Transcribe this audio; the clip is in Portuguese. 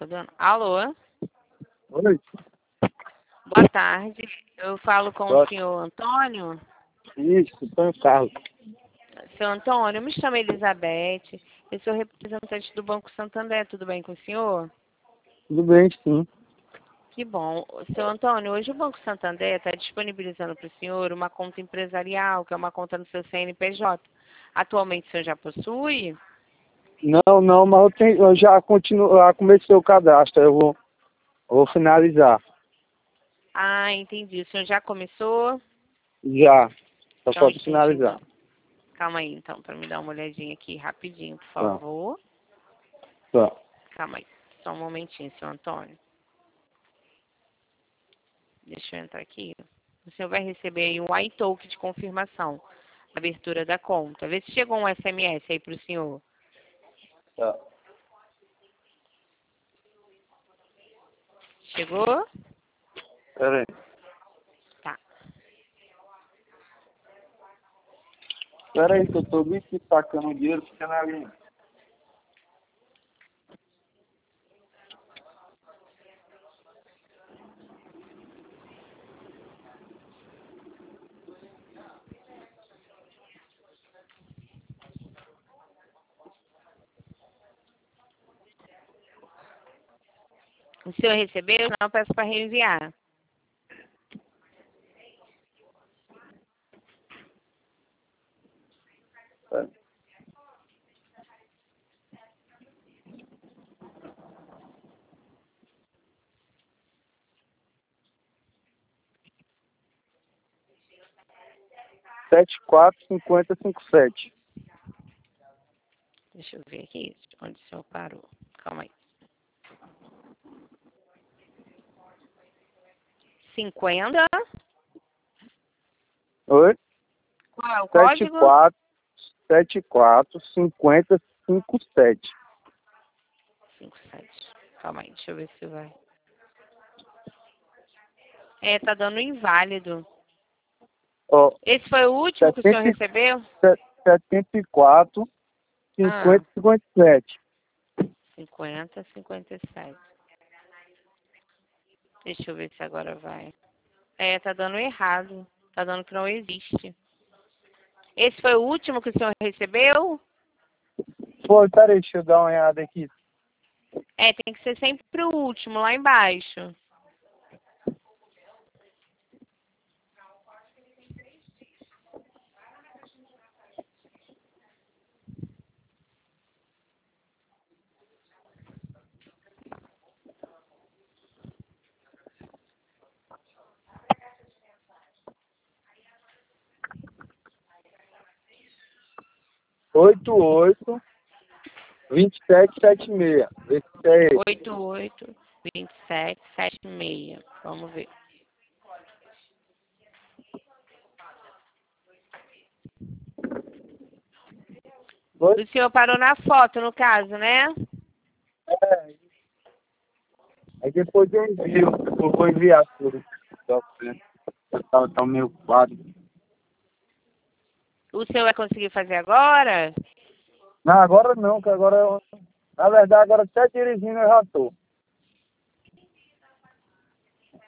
Tá dando? Alô? Oi? Boa tarde. Eu falo com Boa. o senhor Antônio. Isso, Antônio Carlos. Seu Antônio, eu me chamo Elizabeth. Eu sou representante do Banco Santander. Tudo bem com o senhor? Tudo bem, sim. Que bom. Seu Antônio, hoje o Banco Santander está disponibilizando para o senhor uma conta empresarial, que é uma conta no seu CNPJ. Atualmente o senhor já possui? Não, mas eu já continuo, já comecei o cadastro, eu vou finalizar. Ah, entendi. O senhor já começou? Já, só Só um falta instantinho, finalizar. então. Calma aí, então, para me dar uma olhadinha aqui rapidinho, por Tá, favor. tá. Calma aí. Só um momentinho, seu Antônio. Deixa eu entrar aqui. O senhor vai receber aí um iTalk de confirmação, abertura da conta. Vê se chegou um SMS aí para o senhor. Tá. Chegou? Pera aí. Tá. Pera aí que eu tô bem aqui sacando o dinheiro, fica na linha. O senhor recebeu? Não, eu peço para reenviar. Pera. Sete, 5057. Deixa eu ver aqui onde o senhor parou. Calma aí. 50. Oi? Qual é o Sete, código? 5057. 57. Calma aí, deixa eu ver se vai. É, tá dando inválido. Ó, Esse foi o último que o senhor recebeu? 74, Ah, 57. 50, 57. Deixa eu ver se agora vai. É, tá dando errado. Tá dando que não existe. Esse foi o último que o senhor recebeu? Pô, peraí, deixa eu dar uma olhada aqui. É, tem que ser sempre o último, lá embaixo. Oito, 2776. Vê se é esse. 88, 27, 76. Vamos ver. Oi? O senhor parou na foto, no caso, né? É. Aí depois eu envio. Eu vou enviar tudo. Tá meio ocupado. O senhor vai conseguir fazer agora? Não, agora não, que agora na verdade, agora até dirigindo eu já tô.